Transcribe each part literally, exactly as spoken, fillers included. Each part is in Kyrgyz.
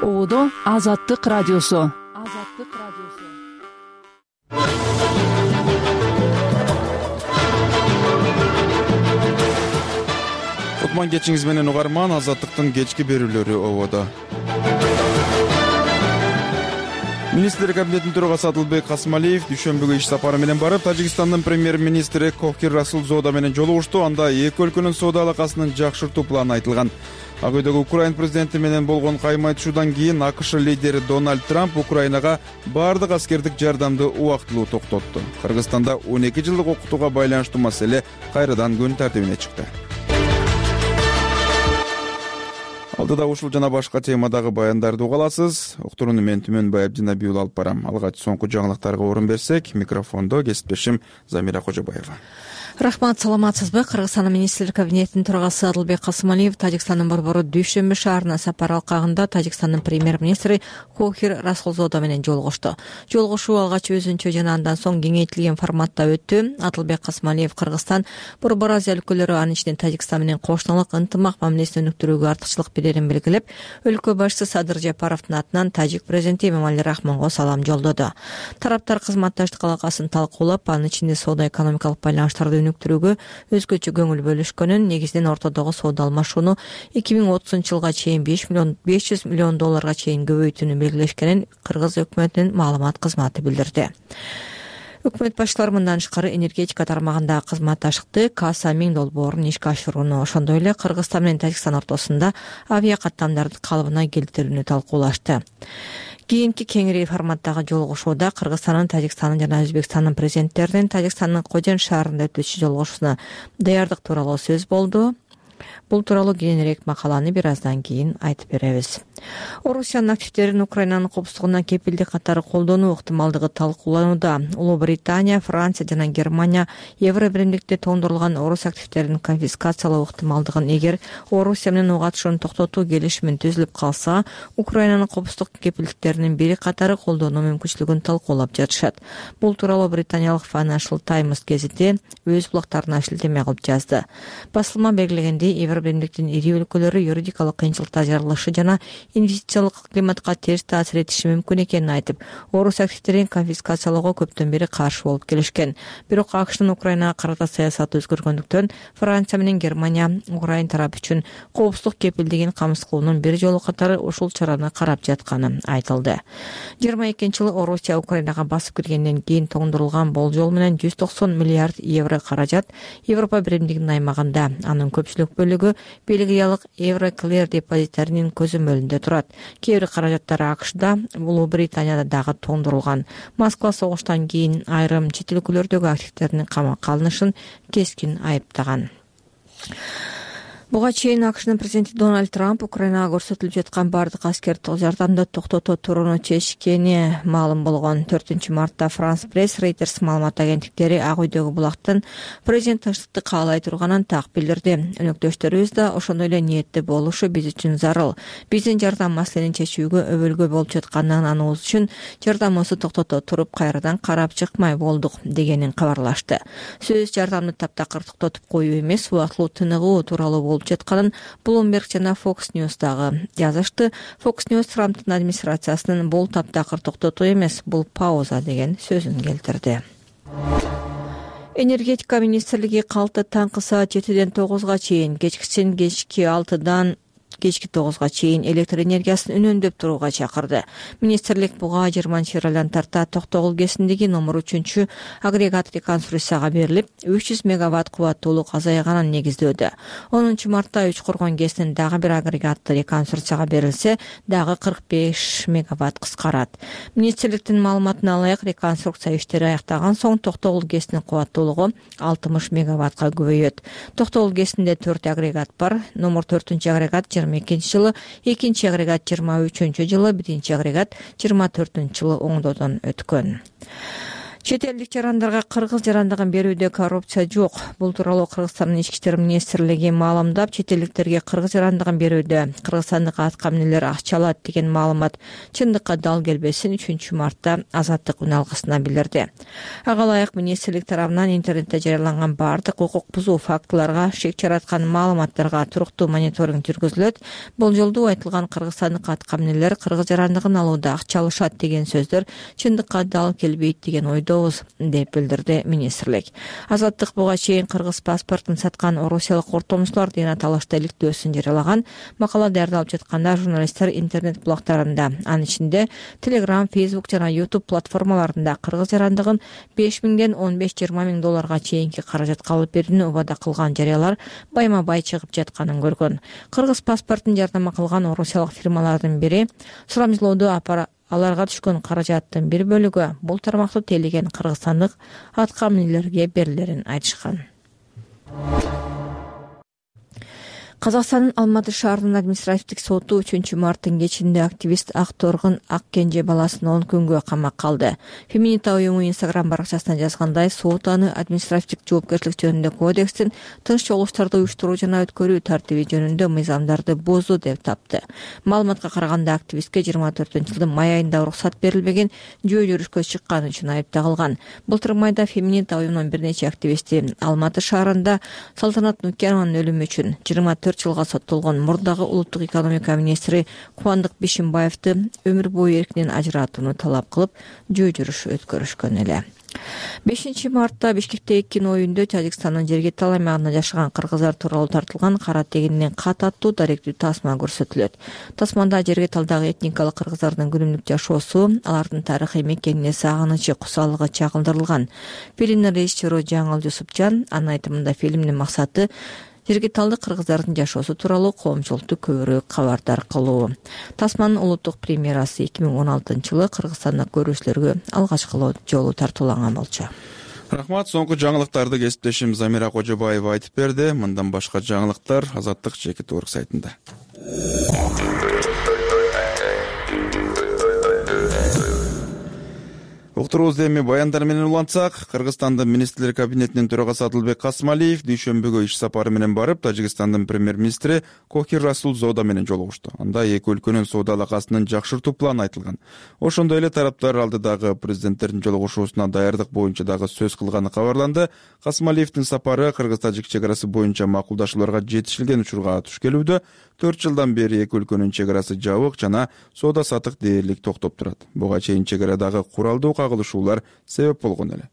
Оодо Азаттык радиосу. Азаттык радиосу. Кутман кечиңиз менен угарман, Азаттыктын кечки берүүлөрү ободо. Министрлер кабинетинин төрагасы Адылбек Касымалиев дүйшөмбүгө иш сапары менен барып, Тажикстандын премьер-министри Кохир Расулзода менен жолугушту. Анда эки өлкөнүн соода алакасын жакшыртуу планы айтылган. Ак үйдөгү Украина президенти менен болгон кайма айтышуудан кийин АКШ лидери Дональд Трамп Украинага баардык аскердик жардамды убактылуу токтотту. Кыргызстанда он эки жылдык окутууга байланыштуу маселе кайрадан күн тартибине чыкты. Алдыда ушул жана башка темадагы баяндарды угаласыз. Уктурууну мен Түмөнбаев Динабий уулу алып барам. Алгач соңку жаңылыктарга орун берсек, микрофондо кесиптешим Замира Кожобаева. Рахмат, саламатсызбы? Кыргызстандын министрлер кабинетинин төрагасы Адылбек Касымалиев Тажикстандын борбору Дүйшөмбү шаарына сапар алкагында Тажикстандын премьер-министри Кохир Расулзода менен жолугушту. Жолугушуу алгач өзүнчө жана андан соң кеңейтилген форматта өттү. Адылбек Касымалиев Кыргызстан Борбор Азия өлкөлөрү, анын ичинен Тажикстан менен кошуналык ынтымак мамилесин өнүктүрүүгө артыкчылык берерин белгилеп, өлкө башчысы Садыр Жапаровдун атынан тажик президенти Эмомали Рахмонго салам жолдоду. Тараптар кызматташтык алакасын талкуулап, анын ичинде соода-экономикалык байланыштарды өнүктүрүүгө өзгөчө көңүл бөлүшкөнүн, негизинен ортодогу соода алмашууну эки миң отузунчу жылга чейин беш жүз миллион долларга чейин көбөйтүүнү белгилешкенин Кыргыз өкмөтүнүн маалымат кызматы билдирди. Өкмөт башчылары мындан тышкары энергетика тармагындагы кызматташтыкты Каса миң долбоорун ишке ашырууну, ошондой эле Кыргызстан менен Тажикстан ортосунда авиа каттамдарды калыбына келтирүүнү талкуулашты. Кийинки кеңири форматтагы жолугушууда Кыргызстандын, Тажикстандын жана Өзбекстандын президенттеринин Тажикстандын Кожен шаарында өтүүчү жолугушууна даярдык тууралуу сөз болду. Бул тууралуу кийинирээк макаланы бир аздан кийин айтып беребиз. Орусиянын активдерин Украинанын коопсуздугуна кепилдик катары колдонуу ыктымалдыгы талкууланууда. Улуу Британия, Франция жана Германия Евро биримдикте тоңдурулган орус активдерин конфискациялоо ыктымалдыгын, эгер Орусия менен ого атышууну токтотуу келишими түзүлүп калса, Украинанын коопсуздук кепилдиктеринин бири катары колдонуу мүмкүнчүлүгүн талкуулап жатышат. Бул тууралуу британиялык Financial Times гезити өз булактарына шилтеме кылып жазды. Басылма белгилегендей, Евро биримдиктин ири өлкөлөрү юридикалык кыйынчылыкта жарылышы жана инвестициялык климатка терс таасир этиши мүмкүн экенин айтып, орус активдерин конфискациялоого көптөн бери каршы болуп келишкен. Бирок АКШтын Украинага карата саясаты өзгөргөндүктөн Франция менен Германия Украина тарап үчүн коопсуздук кепилдигин камсыз кылуунун бир жолу катары ушул чараны карап жатканы айтылды. жыйырма экинчи жылы Орусия Украинага басып киргенден кийин тоңдурулган болжол менен жүз токсон миллиард евро каражат Европа биримдигинин аймагында, анын көпчүлүк бөлүгү Бельгиялык Евроклер депозиттеринин көзөмөлүндө турат. Кээ бир каражаттар АКШда, Улуу Британияда дагы тоңдурулган. Москва согуштан кийин айрым чет өлкөлөрдөгү активдердин камакка алынышын кескин айыптаган. Буга чейин АКШнын президенти Дональд Трамп Украинага көрсөтүлүп жаткан бардык аскердик жардамды токтото турууну чечкени маалым болгон. төртүнчү мартта Франс Пресс, Reuters маалымат агенттиктери Ак үйдөгү булактын президент тынчтыкты каалай турганын так билдирди. Өнөктөштөрүбүз да ошондой эле ниетте болушу биз үчүн зарыл. Биздин жардам маселени чечүүгө өбөлгө болуп жатканын аныбыз үчүн жардамыбызды токтото туруп кайрадан карап чыкмай болдук дегенин кабарлашты. Сөз жардамды таптакыр токтотуп коюу эмес, убактылуу тыныгуу тууралуу болуп жатканын Bloomberg жана Fox News дагы жазышты. Fox News Трамптын администрациясынын бул таптакыр токтотуу эмес, бул пауза деген сөзүн келтирди. Энергетика министрлиги калты таңкы саат жетиден тогузга чейин, кечкисин кечки алтыдан кечки тогузга чейин электр энергиясын үнөмдөп турууга чакырды. Министрлик буга жыйырманчы февралдан тарта Токтогул кесиндеги номер үчүнчү агрегат реконструкцияга берилип, үч жүз мегаватт кубаттуулук азайганын негиздөөдө. онунчу мартта Үч Коргон кесинин дагы бир агрегаты реконструкцияга берилсе, дагы кырк беш мегаватт кыскарат. Министрликтин маалыматына ылайык, реконструкция иштери аяктаган соң Токтогул кесинин кубаттуулугу алтымыш мегаваттка көбөйөт. Токтогул кесинде төрт агрегат бар. Номер төртүнчү агрегат жыйырма экинчи жылы, экинчи агрегат жыйырма үчүнчү жылы, биринчи агрегат жыйырма төртүнчү жылы оңдоодон өткөн. Чет элдик жарандарга кыргыз жарандыгын берүүдө коррупция жок. Бул тууралуу Кыргызстандын ички иштер министрлиги маалымдап, чет элдиктерге кыргыз жарандыгын берүүдө кыргызстандык атка эмнелер акча алат деген маалымат чындыкка дал келбесин үчүнчү мартта Азаттык үн алгысына билдирди. Ага ылайык министрлик тарабынан интернетте жарыяланган бардык укук бузуу фактыларга, шек жараткан маалыматтарга туруктуу мониторинг жүргүзүлөт. Бул жолду айтылган кыргызстандык атка эмнелер кыргыз жарандыгын алууда акча алышат деген сөздөр чындыкка дал келбейт деген ойдо деп билдирди министрлик. Азаттык буга чейин кыргыз паспортун саткан орусиялык ортомчулар деген аталышта иликтөөсүн жарыялаган. Макала даярдалып жатканда журналисттер интернет блогдорунда, анын ичинде Telegram, Facebook жана YouTube платформаларында кыргыз жарандыгын беш миңден он беш жыйырма миң долларга чейинки каражатка алып берүүнү убада кылган жарыялар байма-бай чыгып жатканын көргөн. Кыргыз паспортун жардама кылган орусиялык фирмалардын бири сурамжылоодо апара аларга түшкөн каражаттын бир бөлүгү бул тармакты тейлеген кыргызстандык атка эмнелерге берилерин айтышкан. Казакстандын Алматы шаарынын административдик соту үчүнчү марттын кечинде активист Акторгун Аккенже баласын он күнгө камакка алды. Феминита уюму Instagram баракчасына жазгандай, сот аны административдик жоопкерчилик жөнүндө кодекстин тынч чогулуштарды уюштуруу жана өткөрүү тартиби жөнүндө мыйзамдарды бузду деп тапты. Маалыматка караганда активистке жыйырма төртүнчү жылдын май айында уруксат берилбеген жөө жүрүшкө чыкканы үчүн айыпталган. Былтыр майда Феминита уюмунун бир нече активисти Алматы шаарында Салтанат Нукерованын өлүмү үчүн жыйырма төрт жылга соттолгон мурдагы улуттук экономика министри Кубандык Бишимбаевди өмүр бою эркинен ажыратууну талап кылып жөө жүрүш өткөрүшкөн эле. бешинчи мартта Бишкектеги кино үйүндө Тажикстандын Жергетал аймагында жашаган кыргыздар тууралуу тартылган кара тегининен кат аттуу даректүү тасма көрсөтүлөт. Тасманда Жергеталдагы этникалык кыргыздардын күнүмдүк жашоосу, алардын тарыхый мекенине сагынычы, кусалыгы чагылдырылган. Фильмдин режиссеру Жаңыл Жусупжан, анын айтымында фильмдин максаты Жергеталдык кыргыздардын жашоосу тууралуу коомчулукту көбүрөөк кабардар кылуу. Тасманын улуттук премьерасы эки миң он алтынчы жылы Кыргызстанда көрүүчүлөргө алгачкы жолу тартууланган болчу. Рахмат, соңку жаңылыктарды кесиптешим Замира Кожобаева айтып берди. Мындан башка жаңылыктар Азаттык жеке турк сайтында. Уктуруубузду эми баяндар менен улантсак, Кыргызстандын министрлер кабинетинин төрагасы Адылбек Касымалиев дүйшөмбүгө иш сапары менен барып, Тажикстандын премьер-министри Кохир Расул Зоода менен жолугушту. Анда эки өлкөнүн соода алакасынын жакшыртуу планы айтылган. Ошондой эле тараптар алдыдагы президенттердин жолугушуусуна даярдык боюнча дагы сөз кылганы кабарланды. Касымалиевдин сапары кыргыз-тажик чек арасы боюнча макулдашууларга жетишилген учурга туш келүүдө. төрт жылдан бери эки өлкөнүн чек арасы жабык жана соода сатык дээрлик токтоп турат. Буга чейин чек арадагы куралдуу кагылышуулар себеп болгон эле.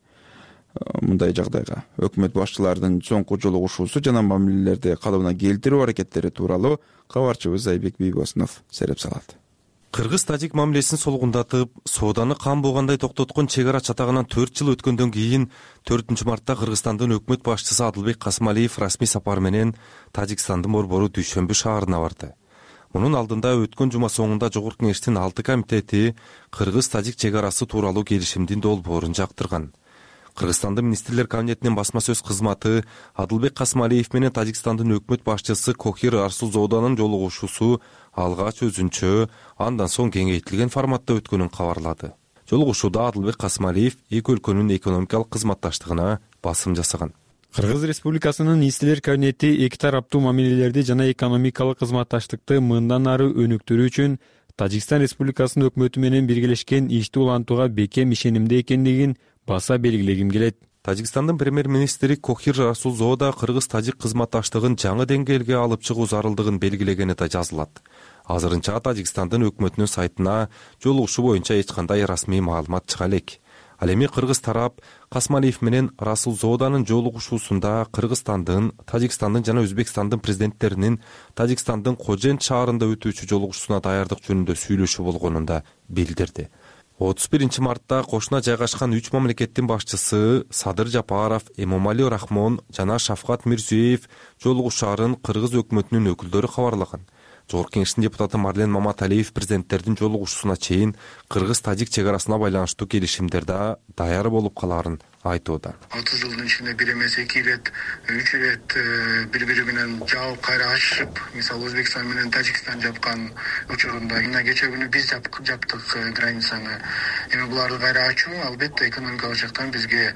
Мындай жагдайга өкмөт башчыларынын соңку жолугушуусу жана мамилелерди калыбына келтирүү аракеттери тууралуу кабарчыбыз Айбек Бийбосунов сереп салат. Кыргыз-тажик мамилесин солгундатып, сооданы кам болгондой токтоткон чек ара чатагынан төрт жыл өткөндөн кийин төртүнчү мартта Кыргызстандын өкмөт башчысы Адылбек Касымалиев расмий сапар менен Тажикстандын борбору Дүйшөмбү шаарына барды. Мунун алдында өткөн жума соңунда Жогорку Кеңештин алты комитети Кыргыз-тажик чек арасы тууралуу келишимдин долбоорун жактырган. Кыргызстандын министрлер кабинетинин басма сөз кызматы Адылбек Касымалиев менен Тажикстандын өкмөт башчысы Кохир Расул Зооданын жолугушуусу алгач өзүнчө, андан соң кеңейтилген форматта өткөнүн кабарлады. Жолугушууда Адылбек Касымалиев эки өлкөнүн экономикалык кызматташтыгына басым жасаган. Кыргыз Республикасынын министрлер кабинети эки тараптуу мамилелерди жана экономикалык кызматташтыкты мындан ары өнүктүрүү үчүн Тажикстан Республикасынын өкмөтү менен биргелешкен ишти улантууга бекем ишенимде экендигин баса белгилегим келет. Тажикстандын премьер-министри Кохир Расул Зоода кыргыз-тажик кызматташтыгын жаңы деңгээлге алып чыгуу зарылдыгын белгилегени да жазылат. Азырынча Тажикстандын өкмөтүнүн сайтына жолугушуу боюнча эч кандай расмий маалымат чыга элек. Ал эми кыргыз тарап Касымалиев менен Расул Зооданын жолугушуусунда Кыргызстандын, Тажикстандын жана Өзбекстандын президенттеринин Тажикстандын Кожент шаарында өтүүчү жолугушуусуна даярдык жөнүндө сүйлөшүү болгонун да билдирди. отуз биринчи мартта кошуна жайгашкан үч мамлекеттин башчысы Садыр Жапаров, Эмомали Рахмон жана Шафкат Мирзиёев жолугушаарын кыргыз өкмөтүнүн өкүлдөрү кабарлаган. Жогорку Кеңештин депутаты Марлен Маматалиев президенттердин жолугушуусуна чейин кыргыз-тажик чек арасына байланыштуу келишимдерде даяр болуп калаарын айтууда. отуз жылдын ичинде бир эмес эки ирет, үч ирет бири бири менен жабып кайра ачышып, мисалы Өзбекстан менен Тажикстан жапкан учурунда мына кече күнү биз жаптык границаны. Эми буларды кайра ачуу албетте экономикалык жактан бизге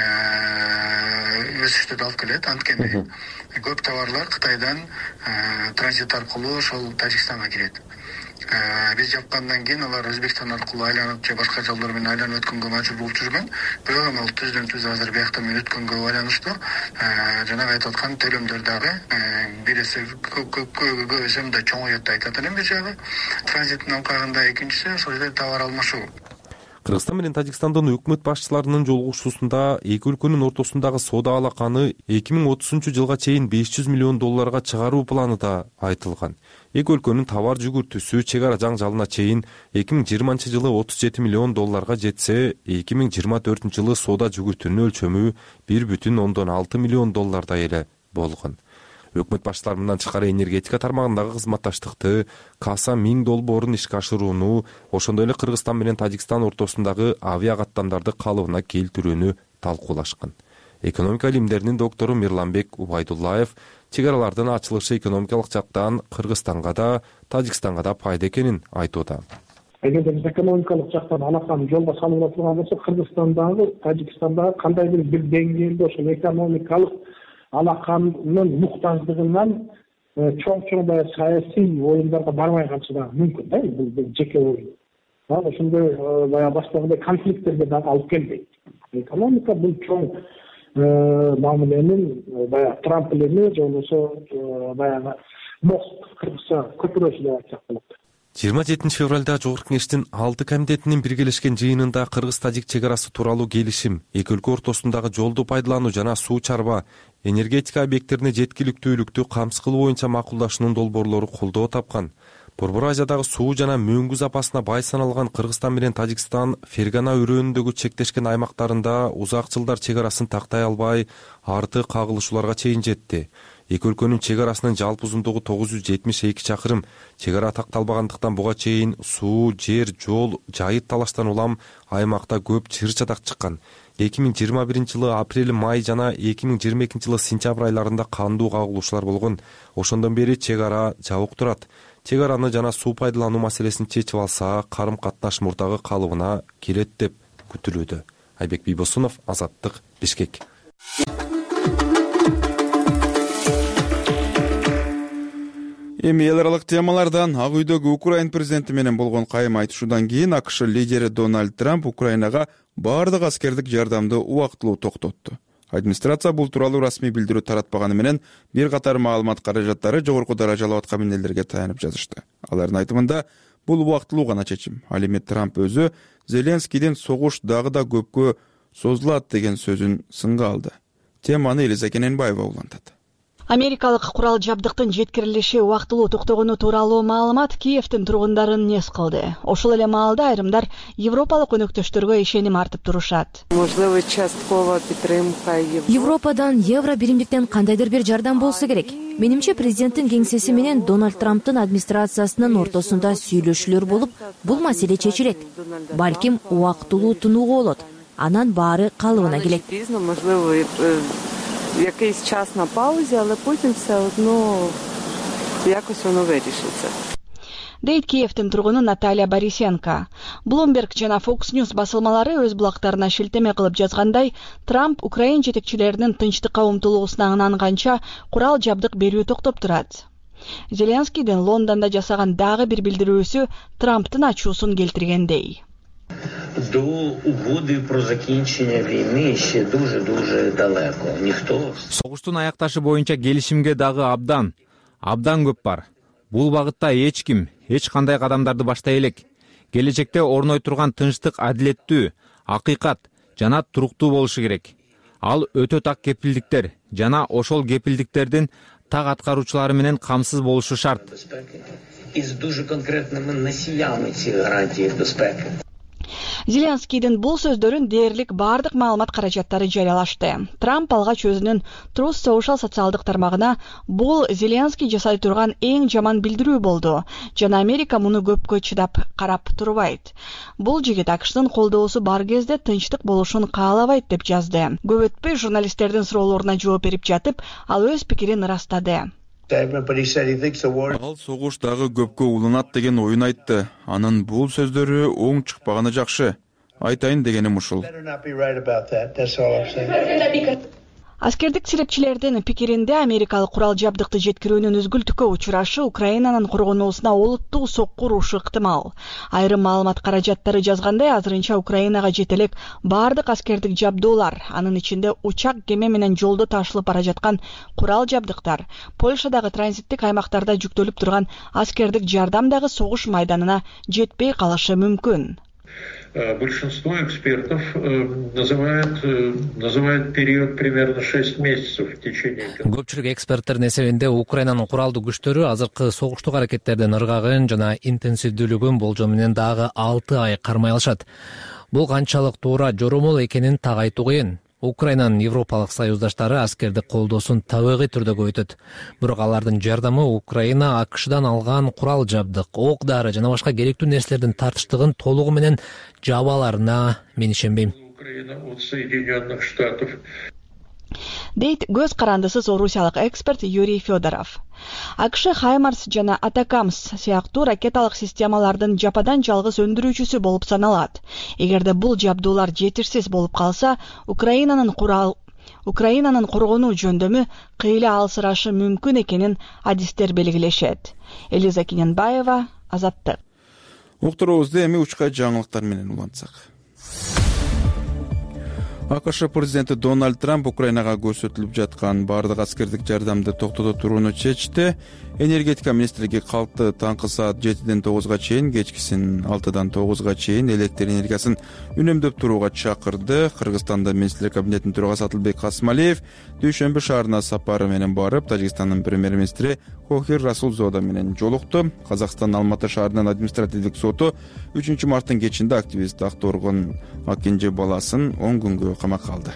өсүштү алып келет. Анткени көп товарлар Кытайдан транзит аркылуу ошол Тажикстанга кирет. Биз жапкандан кийин алар Өзбекстан аркылуу айланып же башка жолдор менен айланып өткөнгө мажбур болуп жүргөн. Бирок эми ал түздөн түз азыр биякта менен өткөнгө байланыштуу жанагы айтып аткан төлөмдөр дагы бир эсе көп эсе мындай чоңойот деп айтат элем бир жагы. Транзиттин алкагында экинчиси ошол жерде товар алмашуу. Кыргызстан менен Тажикстандын өкмөт башчыларынын жолугушуусунда эки өлкөнүн ортосундагы соода алаканы эки миң отузунчу жылга чейин беш жүз миллион долларга чыгаруу планы да айтылган. Эки өлкөнүн товар жүгүртүүсү чек ара жаңжалына чейин эки миң жыйырманчы жылы отуз жети миллион долларга жетсе, эки миң жыйырма төртүнчү жылы соода жүгүртүүнүн өлчөмү бир бүтүн ондон алты миллион доллардай эле болгон. Өкмөт башчылары мындан тышкары энергетика тармагындагы кызматташтыкты, Каса миң долбоорун ишке ашырууну, ошондой эле Кыргызстан менен Тажикстан ортосундагы авиа каттамдарды калыбына келтирүүнү талкуулашкан. Экономика илимдеринин доктору Мирланбек Убайдуллаев чек аралардын ачылышы экономикалык жактан Кыргызстанга да, Тажикстанга да пайда экенин айтууда. Эгерде биз экономикалык жактан алаканы жолго салып турган болсок, Кыргызстандагы, Тажикстандагы кандайдыр бир деңгээлде ошол экономикалык алаканын муктаждыгынан чоң-чоң баягы саясий оюндарга барбай калышы да мүмкүн да, бул жеке оюн. Ошондой баягы башкагындай конфликттерге дагы алып келбейт. Экономика бул чоң мамиленин баягы трамплини же болбосо баягы мост, кыргызча көпүрөчү деп айтсак болот. жыйырма жетинчи февралда Жогорку Кеңештин алты комитетинин биргелешкен жыйынында Кыргыз-Тажик чек арасы тууралуу келишим, эки өлкө ортосундагы жолду пайдалануу жана суу чарба, энергетика объекттерине жеткиликтүүлүктү камсыз кылуу боюнча макулдашуунун долбоорлору колдоо тапкан. Борбор Азиядагы суу жана мөңгү запасына бай саналган Кыргызстан менен Тажикстан Фергана өрөөнүндөгү чектешкен аймактарында узак жылдар чек арасын тактай албай, арты кагылышууларга чейин жетти. Эки өлкөнүн чек арасынын жалпы узундугу тогуз жүз жетимиш эки чакырым. Чек ара такталбагандыктан буга чейин суу, жер, жол, жайыт талаштан улам аймакта көп чыр-чатак чыккан. эки миң жыйырма биринчи жылы апрель, май жана эки миң жыйырма экинчи жылы сентябрь айларында кандуу кагылышуулар болгон. Ошондон бери чек ара жабык турат. Чек араны жана суу пайдалануу маселесин чечип алса, карым-катнаш мурдагы калыбына келет деп күтүлүүдө. Айбек Бийбосунов, Азаттык, Бишкек. Эми эл аралык темалардан Ак үйдөгү Украин президенти менен болгон кайым айтышуудан кийин АКШ лидери Дональд Трамп Украинага баардык аскердик жардамды убактылуу токтотту. Администрация бул тууралуу расмий билдирүү таратпаганы менен бир катар маалымат каражаттары жогорку даражалуу аткаминерлерге таянып жазышты. Алардын айтымында бул убактылуу гана чечим. Ал эми Трамп өзү Зеленскийдин согуш дагы да көпкө созулат деген сөзүн сынга алды. Теманы Элиза Кененбаева улантат. Америкалык курал жабдыктын жеткирилиши убактылуу токтогону тууралуу маалымат Киевдин тургундарын нес кылды. Ошол эле маалда айрымдар европалык өнөктөштөргө ишеним артып турушат. Европадан, евро биримдиктен кандайдыр бир жардам болсо керек. Менимче президенттин кеңсеси менен Дональд Трамптын администрациясынын ортосунда сүйлөшүүлөр болуп, бул маселе чечилет. Балким убактылуу тынууга болот. Анан баары калыбына келет. Якийсь час на паузі, але потім все одно якось воно вирішиться. Дейт Киевдин тургуну Наталья Борисенко. Bloomberg жана Fox News басылмалары өз блогтарына шилтеме кылып жазгандай, Трамп Украин жетекчилеринин тынчтыкка умтулуусуна ынанганча курал жабдык берүү токтоп турат. Зеленскийдин Лондондо жасаган дагы бир билдирүүсү Трамптын ачуусун келтиргендей. До угоди про закінчення війни ще дуже-дуже далеко. Ніхто... Согуштун аякташы боюнча келишимге дагы абдан, абдан көп бар. Бул багытта эч ким, эч кандай кадамдарды баштай элек. Келечекте орной турган тынчтык адилеттүү, акыйкат жана туруктуу болушу керек. Ал өтө так кепилдиктер жана ошол кепилдиктердин так аткаруучулары менен камсыз болушу шарт. Із дуже конкретними носіями цих гарантій безпеки. Зеленскийдин бул сөздөрүн дээрлик бардык маалымат каражаттары жарыялашты. Трамп алгач өзүнүн Truth Social социалдык тармагына бул Зеленский жасай турган эң жаман билдирүү болду жана Америка муну көпкө чыдап карап турбайт. Бул жигит АКШтын колдоосу бар кезде тынчтык болушун каалабайт деп жазды. Көп өтпөй журналисттердин суроолоруна жооп берип жатып, ал өз пикирин ырастады. Ал согуш дагы көпкө уланат деген оюн айтты. Анын бул сөздөрү оң чыкпаганы жакшы. Айтайын дегеним ушул. Аскердик серепчилердин пикиринде америкалык курал жабдыкты жеткирүүнүн үзгүлтүккө учурашы Украинанын коргонуусуна олуттуу сокку урушу ыктымал. Айрым маалымат каражаттары жазгандай, азырынча Украинага жете элек бардык аскердик жабдуулар, анын ичинде учак, кеме менен жолдо ташылып бара жаткан курал жабдыктар, Польшадагы транзиттик аймактарда жүктөлүп турган аскердик жардам дагы согуш майданына жетпей калышы мүмкүн. Большинство экспертов называют, называют период примерно шесть месяцев в течение. Көпчүлүк эксперттердин эсебинде Украинанын куралдуу күчтөрү азыркы согуштук аракеттердин ыргагын жана интенсивдүүлүгүн болжол менен дагы алты ай кармай алышат. Бул канчалык туура жоромол экенин так айтуу кыйын. Украинанын Европалык союздаштары аскердик колдоосун табигый түрдө көбөйтөт. Бирок алардын жардамы Украина АКШдан алган курал жабдык, ок дары жана башка керектүү нерселердин тартыштыгын толугу менен жаба аларына мен ишенбейм. Украина от Соединенных Штатов. Дейт көз карандысыз орусиялык эксперт Юрий Федоров. АКШ Хаймарс жана Атакамс сыяктуу ракеталык системалардын жападан жалгыз өндүрүүчүсү болуп саналат. Эгерде бул жабдуулар жетишсиз болуп калса, Украинанын курал Украинанын коргонуу жөндөмү кыйла алсырашы мүмкүн экенин адистер белгилешет. Элиза Кененбаева, Азаттык. Уктуруубузду эми учка жаңылыктар менен улантсак. АКШ президенти Дональд Трамп Украинага көрсөтүлүп жаткан бардык аскердик жардамды токтото турууну чечти. Энергетика министрлиги калкты таңкы саат жетиден тогузга чейин, кечкисин алтыдан тогузга чейин электр энергиясын үнөмдөп турууга чакырды. Кыргызстанда министрлер кабинетинин төрагасы Атылбек Касымалиев Дүйшөмбү шаарына сапары менен барып, Тажикстандын премьер-министри Кохир Расулзода менен жолукту. Казакстан Алматы шаарынын административдик соту үчүнчү марттын кечинде активист Акторгон Акинжи баласын он күнгө камакка алды.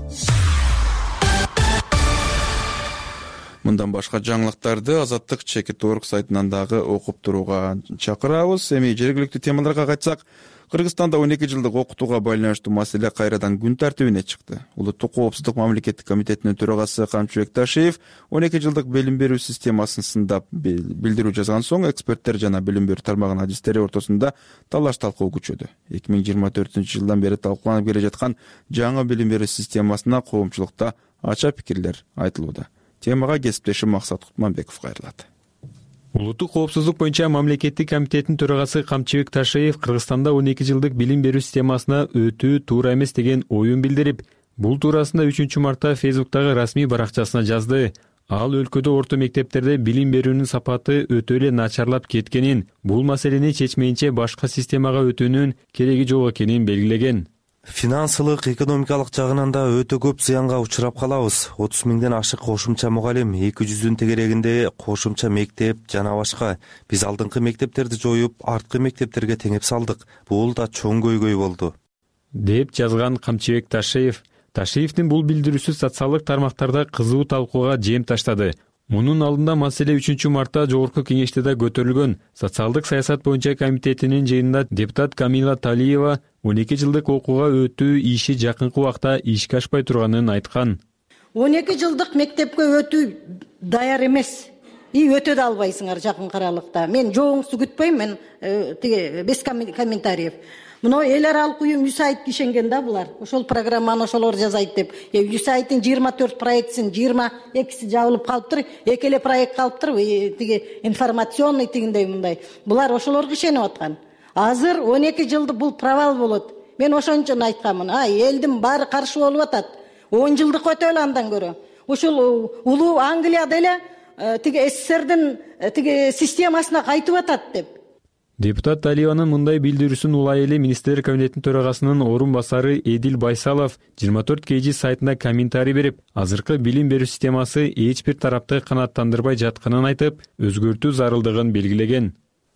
Мындан башка жаңылыктарды Азаттык чекит орг сайтынан дагы окуп турууга чакырабыз. Эми жергиликтүү темаларга кайтсак, Кыргызстанда он эки жылдык окутууга байланыштуу маселе кайрадан күн тартибине чыкты. Улуттук коопсуздук мамлекеттик комитетинин төрагасы Камчыбек Ташиев он эки жылдык билим берүү системасын сындап билдирүү жазган соң, эксперттер жана билим берүү тармагынын адистери ортосунда талаш талкуу күчөдү. эки миң жыйырма төртүнчү жылдан бери талкууланып келе жаткан жаңы билим берүү системасына коомчулукта ача пикирлер айтылууда. Темага кесиптешим Максат Кутманбеков кайрылат. Улуттук коопсуздук боюнча мамлекеттик комитеттин төрагасы Камчыбек Ташиев Кыргызстанда он эки жылдык билим берүү системасына өтүү туура эмес деген оюн билдирип, бул туурасында үчүнчү мартта Фейсбуктагы расмий баракчасына жазды. Ал өлкөдө орто мектептерде билим берүүнүн сапаты өтө эле начарлап кеткенин, бул маселени чечмейинче башка системага өтүүнүн кереги жок экенин белгилеген. Финансылык, экономикалык жагынан да өтө көп зыянга учурап калабыз. отуз миңден ашык кошумча мугалим, эки жүздүн тегерегинде кошумча мектеп жана башка. Биз алдыңкы мектептерди жоюп, арткы мектептерге теңеп салдык. Бул да чоң көйгөй болду, деп жазган Камчыбек Ташиев. Ташиевдин бул билдирүүсү социалдык тармактарда кызуу талкууга жем таштады. Мунун алдында маселе үчүнчү мартта жогорку кеңеште да көтөрүлгөн. Социалдык саясат боюнча комитетинин жыйынында депутат Камила Талиева он эки жылдык окууга өтүү иши жакынкы убакта ишке ашпай турганын айткан. он эки жылдык мектепке өтүү даяр эмес. И өтө да албайсыңар жакынкы аралыкта. Мен жооңузду күтпөйм, мен тиги без комментариев. Мына эл аралык уюм ЮСАИД ишенген да булар. Ошол программаны ошолор жасайт деп. ЮСАИДтин жыйырма төрт проектисин жыйырма экиси жабылып калыптыр. Эки эле проект калыптыр. Тиги информационный тигиндей мындай. Булар ошолорго ишенип аткан. Азыр он эки жылды бул провал болот. Мен ошон үчүн айтканмын. А, элдин баары каршы болуп атат. он жылдык өтөлү андан көрө. Ошол улуу Англияда эле тиги СССРдин тиги системасына кайтып атат деп. Депутат Талиеванын мындай билдирүүсүн улай эле министрлер кабинетинин төрагасынын орун басары Эдил Байсалов жыйырма төрт кей жи сайтында комментарий берип, азыркы билим берүү системасы эч бир тарапты канааттандырбай жатканын айтып, өзгөртүү зарылдыгын белгилеген.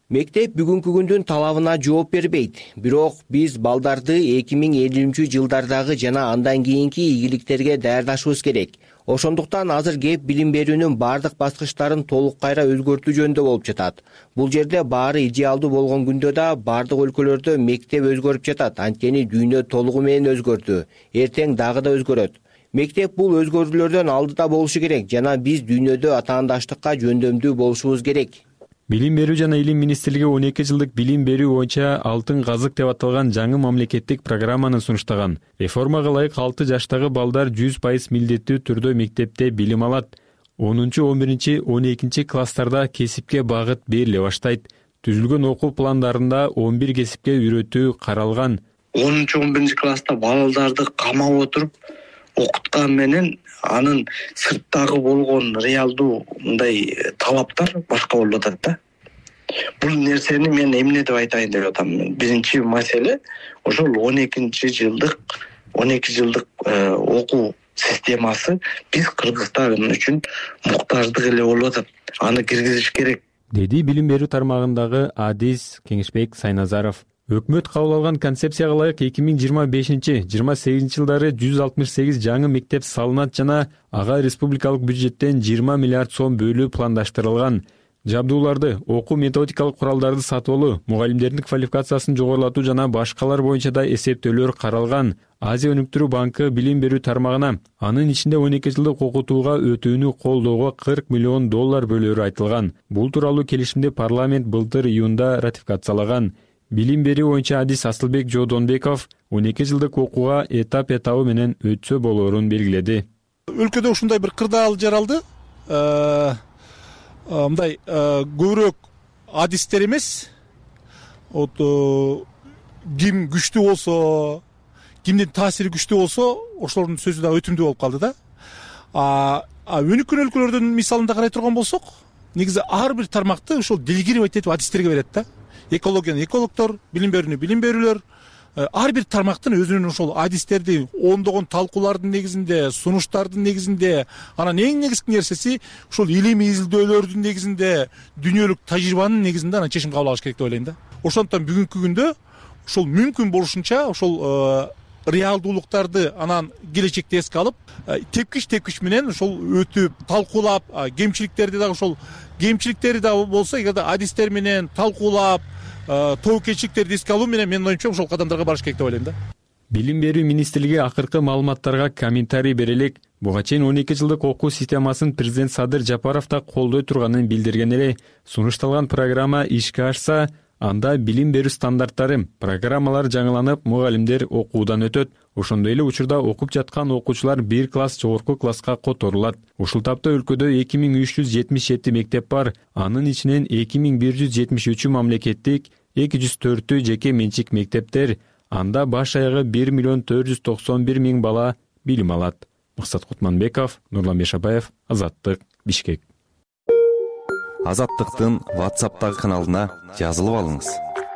Мектеп бүгүнкү күндүн талабына жооп бербейт. Бирок биз балдарды эки миң элүүнчү жылдардагы жана андан кийинки ийгиликтерге даярдашыбыз керек. Ошондуктан азыр кеп билим берүүнүн бардык баскычтарын толук кайра өзгөртүү жөнүндө болуп жатат. Бул жерде баары идеалдуу болгон күндө да бардык өлкөлөрдө мектеп өзгөрүп жатат. Анткени дүйнө толугу менен өзгөрдү. Эртең дагы да өзгөрөт. Мектеп бул өзгөрүүлөрдөн алдыда болушу керек жана биз дүйнөдө атаандаштыкка жөндөмдүү болушубуз керек. Билим берүү жана илим министрлиги он эки жылдык билим берүү боюнча алтын казык деп аталган жаңы мамлекеттик программаны сунуштаган. Реформага ылайык алты жаштагы балдар жүз пайыз милдеттүү түрдө мектепте билим алат. онунчу он биринчи он экинчи класстарда кесипке багыт бериле баштайт. Түзүлгөн окуу пландарында он бир кесипке үйрөтүү каралган. онунчу он биринчи класста балдарды камап отуруп окуткан менен анын сырттагы болгон реалдуу мындай талаптар башка болуп атат да. Бул нерсени мен эмне деп айтайын деп атам. Биринчи маселе ошол он экинчи жылдык он эки жылдык окуу системасы биз Кыргызстан үчүн муктаждык эле болуп атат. Аны киргизиш керек, деди билим берүү тармагындагы Адис Кеңешбек Сайназаров. Өкмөт кабыл алган концепцияга ылайык эки миң жыйырма бешинчи жыйырма сегизинчи жылдары жүз алтымыш сегиз жаңы мектеп салынат жана ага республикалык бюджеттен жыйырма миллиард сом бөлүү пландаштырылган. Жабдууларды, окуу методикалык куралдарды сатып алуу, мугалимдердин квалификациясын жогорулатуу жана башкалар боюнча да эсептөөлөр каралган. Азия өнүктүрүү банкы билим берүү тармагына анын ичинде он эки жылдык окутууга өтүүнү колдоого кырк миллион доллар бөлөөрү айтылган. Бул тууралуу келишимди парламент былтыр июнда ратификациялаган. Билим берүү боюнча Адис Асылбек Жодонбеков он эки жылдык окууга этап этабы менен өтсө болоорун белгиледи. Өлкөдө ушундай бир кырдаал жаралды. Мындай көбүрөөк адистер эмес, вот ким күчтүү болсо, кимдин таасири күчтүү болсо, ошолордун сөзү да өтүмдүү болуп калды да. А өнүккөн өлкөлөрдүн мисалында карай турган болсок, негизи ар бир тармакты ошол делегировать этип адистерге берет да. Экологияны экологтор, билим берүүнү билим берүүлөр, ар бир тармактын өзүнүн ошол адистерди ондогон талкуулардын негизинде, сунуштардын негизинде, анан эң негизги нерсеси ошол илимий изилдөөлөрдүн негизинде, дүйнөлүк тажрыйбанын негизинде анан чечим кабыл алыш керек деп ойлойм да. Ошондуктан бүгүнкү күндө ошол мүмкүн болушунча ошол реалдуулуктарды анан келечекте эске алып, тепкич тепкич менен ошол өтүп, талкуулап, кемчиликтерди дагы ошол кемчиликтери да болсо, эгерде адистер менен талкуулап, тоокечиликтерди эске алуу менен менин оюмча ошол кадамдарга барыш керек деп ойлойм да. Билим берүү министрлиги акыркы маалыматтарга комментарий бере элек. Буга чейин он эки жылдык окуу системасын президент Садыр Жапаров да колдой турганын билдирген эле. Сунушталган программа ишке ашса, анда билим берүү стандарттары, программалар жаңыланып, мугалимдер окуудан өтөт. Ошондой эле учурда окуп жаткан окуучулар бир класс жогорку класска которулат. Ушул тапта өлкөдө эки миң үч жүз жетимиш жети мектеп бар. Анын ичинен эки миң бир жүз жетимиш үчү мамлекеттик, эки жүз төртү жеке менчик мектептер. Анда баш аягы бир миллион төрт жүз токсон бир миң бала билим алат. Максат Кутманбеков, Нурлан Бешабаев, Азаттык, Бишкек. Азаттыктын WhatsApp'тагы каналына жазылып алыңыз.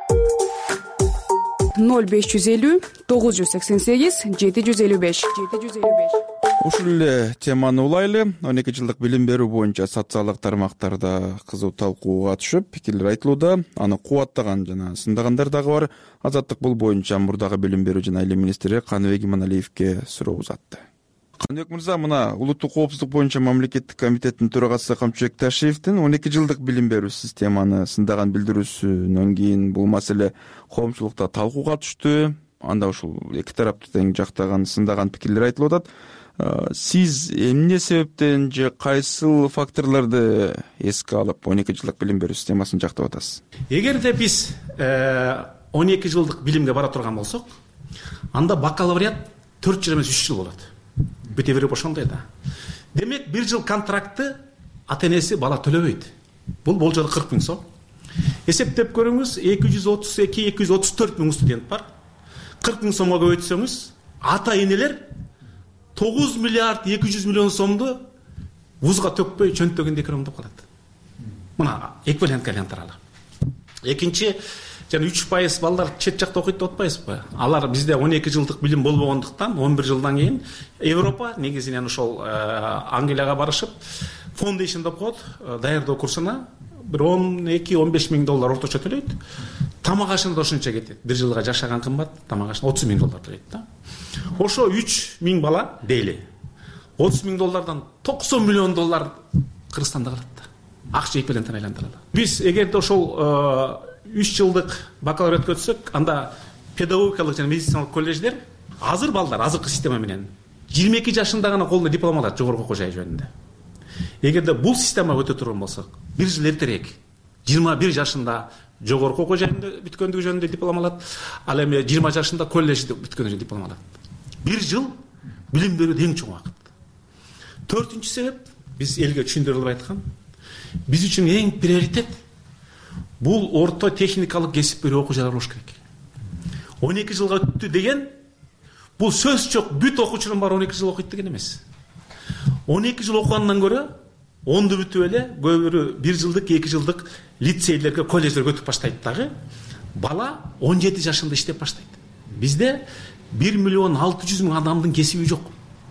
ноль беш жүз элүү тогуз жүз сексен сегиз жети жүз элүү беш жети жүз элүү беш. Ушул эле теманы улайлы. он эки жылдык билим берүү боюнча социалдык тармактарда кызуу талкууга түшүп, пикирлер айтылууда. Аны кубаттаган жана сындагандар дагы бар. Азаттык бул боюнча мурдагы билим берүү жана илим министри Каныбек Иманалиевге суроо узатты. Каныбек мырза, мына улуттук коопсуздук боюнча мамлекеттик комитеттин төрагасы Камчыбек Ташиевдин он эки жылдык билим берүү системаны сындаган билдирүүсүнөн кийин бул маселе коомчулукта талкууга түштү. Анда ушул эки тарапты тең жактаган, сындаган пикирлер айтылып атат. Сиз эмне себептен же кайсыл факторлорду эске алып он эки жылдык билим берүү системасын жактап атасыз? Эгерде биз он эки жылдык билимге бара турган болсок, анда бакалавриат төрт жыл эмес үч жыл болот. Бүте берип ошондой да. Демек бир жыл контрактты ата энеси бала төлөбөйт. Бул болжол кырк миң сом. Эсептеп көрүңүз, эки жүз отуз эки эки жүз отуз төрт миң студент бар. кырк миң сомго көбөйтсөңүз, ата энелер тогуз миллиард эки жүз миллион сомду вузга төкпөй чөнтөгүндө экономдоп калат. Мына эквивалент калянтыралы. Экинчи, жана үч пайыз балдар чет жакта окуйт деп атпайсызбы? Алар бизде он эки жылдык билим болбогондуктан он бир жылдан кийин Европа негизинен ошол Англияга барышып, foundation деп коет, даярдоо курсуна бир он эки он беш миң доллар орточо төлөйт. Тамак ашына да ошончо кетет. Бир жылга жашаган кымбат, тамак ашына отуз миң доллар төлөйт да. Ошо үч миң бала дейли. отуз миң доллардан токсон миллион доллар Кыргызстанда калат да. Акча эпелентен айландырылат. Биз эгерде ошол үч жылдык бакалавриат өтсөк, анда педагогикалык жана медициналык колледждер азыр балдар азыркы система менен жыйырма эки жашында гана колуна диплом алат жогорку окуу жай жөнүндө. Эгерде бул система өтө турган болсок, бир жыл эртерээк жыйырма бир жашында жогорку окуу жайында бүткөндүгү жөнүндө диплом алат, ал эми жыйырма жашында колледжде бүткөндүгү жөнүндө диплом алат. Бир жыл билим берүүдө эң чоң убакыт. Төртүнчү себеп, биз элге түшүндүрүп айткан, биз үчүн эң приоритет бул орто техникалык кесип берүү окуу жайлар болуш керек. он эки жылга өттү деген бул сөз жок, бүт окуучунун баары он эки жыл окуйт деген эмес. он эки жыл окугандан көрө онду бүтүп эле көбүрө бир жылдык, эки жылдык лицейлерге, колледждерге өтүп баштайт дагы. Бала он жети жашында иштеп баштайт. Бизде бир миллион алты жүз миң адамдын кесиби жок.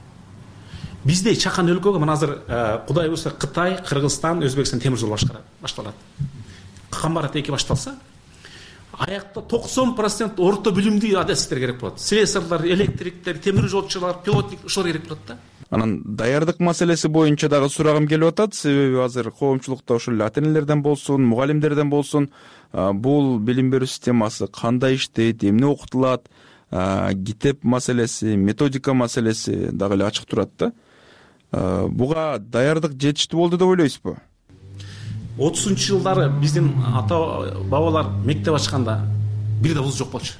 Бизде чакан өлкөгө мына азыр Кудай буйрса Кытай, Кыргызстан, Өзбекстан темир жол башталат. Камбарат эки башталса, аякта токсон процент орто билимдүү адистер керек болот. Слесарлар, электриктер, темир жолчулар, пилотник ошолор керек болот да. Анан даярдык маселеси боюнча дагы сурагым келип атат. Себеби азыр коомчулукта ошол эле ата-энелерден болсун, мугалимдерден болсун, бул билим берүү системасы кандай иштейт, эмне окутулат, китеп маселеси, методика маселеси дагы эле ачык турат да. Буга даярдык жетиштүү болду деп ойлойсузбу? отузунчу жылдары биздин ата бабалар мектеп ачканда бир да вуз жок болчу.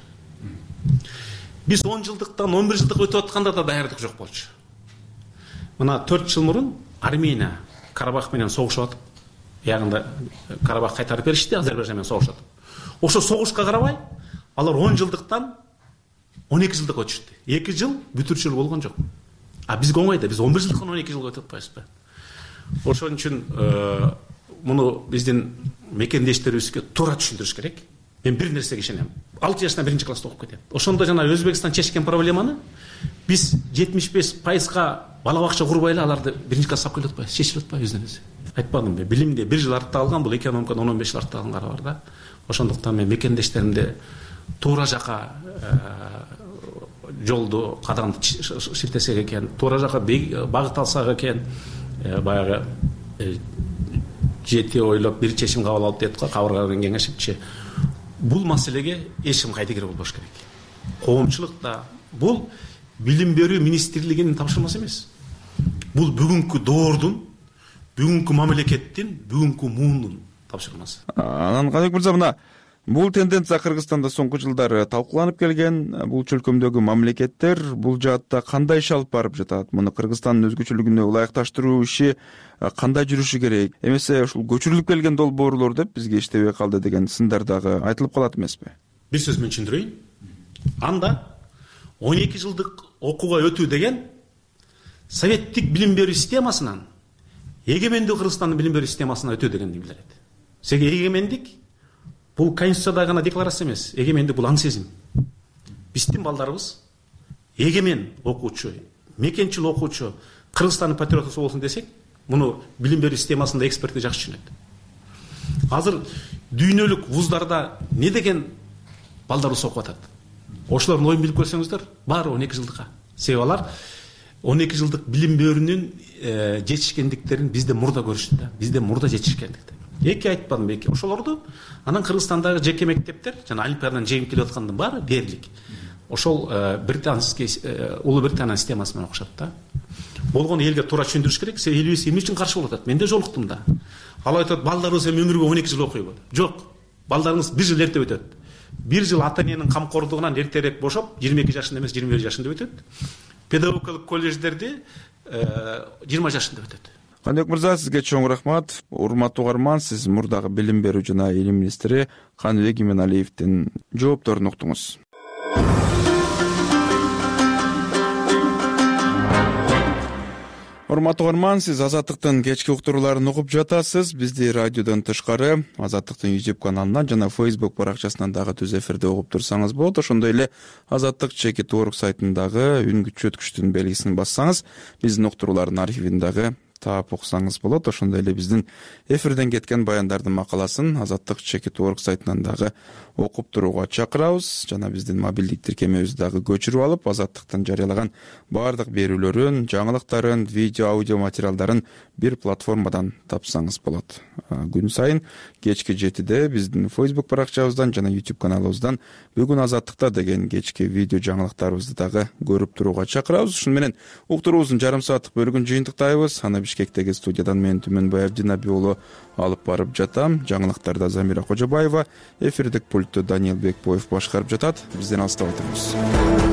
Биз он жылдыктан он бир жылдык өтүп атканда да даярдык жок болчу. Мына төрт жыл мурун Армения Карабах менен согушуп атып, ягында Карабах кайтарып беришти, Азербайжан менен согушуп атып. Ошо согушка карабай, алар он жылдыктан он эки жылдык өтүштү. эки жыл бүтүрчүлүк болгон жок. А бизге оңой да, биз он бир жылдыктан он эки жылга өтүп атпайбызбы? Ошон үчүн муну биздин мекендештерибизге туура түшүндүрүш керек. Мен бир нерсеге ишенем. алты жаштан биринчи класста окуп кетет. Ошондо жана Өзбекстан чечкен проблеманы биз жетимиш беш пайызга бала бакча курбай эле аларды биринчи класска алып келип атпайбыз, чечилип атпайбы өздөн өзү. Айтпадымбы, билимде бир жыл артта калган, бул экономикадан он беш жыл артта калган бар да. Ошондуктан мен мекендештеримди туура жака жолду кадам шилтесек экен, туура жака багыт алсак экен, баягы жети ойлоп бир чечим кабыл алып дейт го, кабыргадан кеңешипчи. Бул маселеге эч ким кайдыгер болбош керек. Коомчулук да бул билим берүү министрлигинин тапшырмасы эмес. Бул бүгүнкү доордун, бүгүнкү мамлекеттин, бүгүнкү муундун тапшырмасы. Анан Каныбек мырза, мына бул тенденция Кыргызстанда соңку жылдары талкууланып келген. Бул чөлкөмдөгү мамлекеттер бул жаатта кандай иш алып барып жатат? Муну Кыргызстандын өзгөчөлүгүнө ылайыкташтыруу иши кандай жүрүшү керек? Эмесе ушул көчүрүлүп келген долбоорлор деп бизге иштебей калды деген сындар дагы айтылып калат эмеспи? Бир сөз менен түшүндүрөйүн. Анда он эки жылдык окууга өтүү деген советтик билим берүү системасынан эгемендүү Кыргызстандын билим берүү системасына өтүү дегенди билдирет. Себеби эгемендик бул конституцияда гана декларация эмес, эгемендик бул аң сезим. Биздин балдарыбыз эгемен окуучу, мекенчил окуучу, Кыргызстандын патриоту болсун десек, муну билим берүү системасында экспертти жакшы түшүнөт. Азыр дүйнөлүк вуздарда не деген балдарыбыз окуп атат? Ошолордун оюн билип көрсөңүздөр, баары он эки жылдыкка. Себеби алар он эки жылдык билим берүүнүн жетишкендиктерин бизде мурда көрүштү да, бизде мурда жетишкендикти. Эки айтпадым беки. Ошолорду анан Кыргызстандагы жеке мектептер жана олимпиададан жеңип келип аткандын баары дээрлик. Ошол британский Улуу Британиян системасы менен окушат да. Болгону элге туура түшүндүрүш керек. Себеби элибиз эмне үчүн каршы болуп атат? Мен да жолуктум да. Ал айтат, балдарыбыз эми өмүргө он эки жыл окуйбу? Жок. Балдарыңыз бир жыл эрте өтөт. Бир жыл ата-эненин камкордугунан эртерээк бошоп, жыйырма эки жашында эмес, жыйырма бир жашында өтөт. Педагогикалык колледждерди жыйырма жашында өтөт. Каныбек мырза, сизге чоң рахмат. Урматтуу угарман, сиз мурдагы билим берүү жана илим министри Каныбек Именалиевдин жоопторун уктуңуз. Урматтуу угарман, сиз Азаттыктын кечки уктурууларын угуп жатасыз. Бизди радиодон тышкары Азаттыктын YouTube каналынан жана Facebook баракчасынан дагы түз эфирде угуп турсаңыз болот. Ошондой эле Азаттык чекит орг сайтындагы үн чөткүчтүн белгисин бассаңыз, биздин уктуруулардын архивин дагы таап окусаңыз болот. Ошондой эле биздин эфирден кеткен баяндардын макаласын Азаттык чекит орг сайтынан дагы окуп турууга чакырабыз. Жана биздин мобилдик тиркемебизди дагы көчүрүп алып, Азаттыктын жарыялаган баардык берүүлөрүн, жаңылыктарын, видео, аудио материалдарын бир платформадан тапсаңыз болот. Күн сайын кечки жетиде биздин Facebook баракчабыздан жана YouTube каналыбыздан бүгүн Азаттыкта деген кечки видео жаңылыктарыбызды дагы көрүп турууга чакырабыз. Ушуну менен уктуруубуздун жарым сааттык бөлүгүн жыйынтыктайбыз. Аны Бишкектеги студиядан мен Түмөнбай Абдинаби уулу алып барып жатам. Жаңылыктарда Замира Кожобаева, эфирдик пультту Даниил Бекбоев башкарып жатат. Бизден алыстабай туруңуз.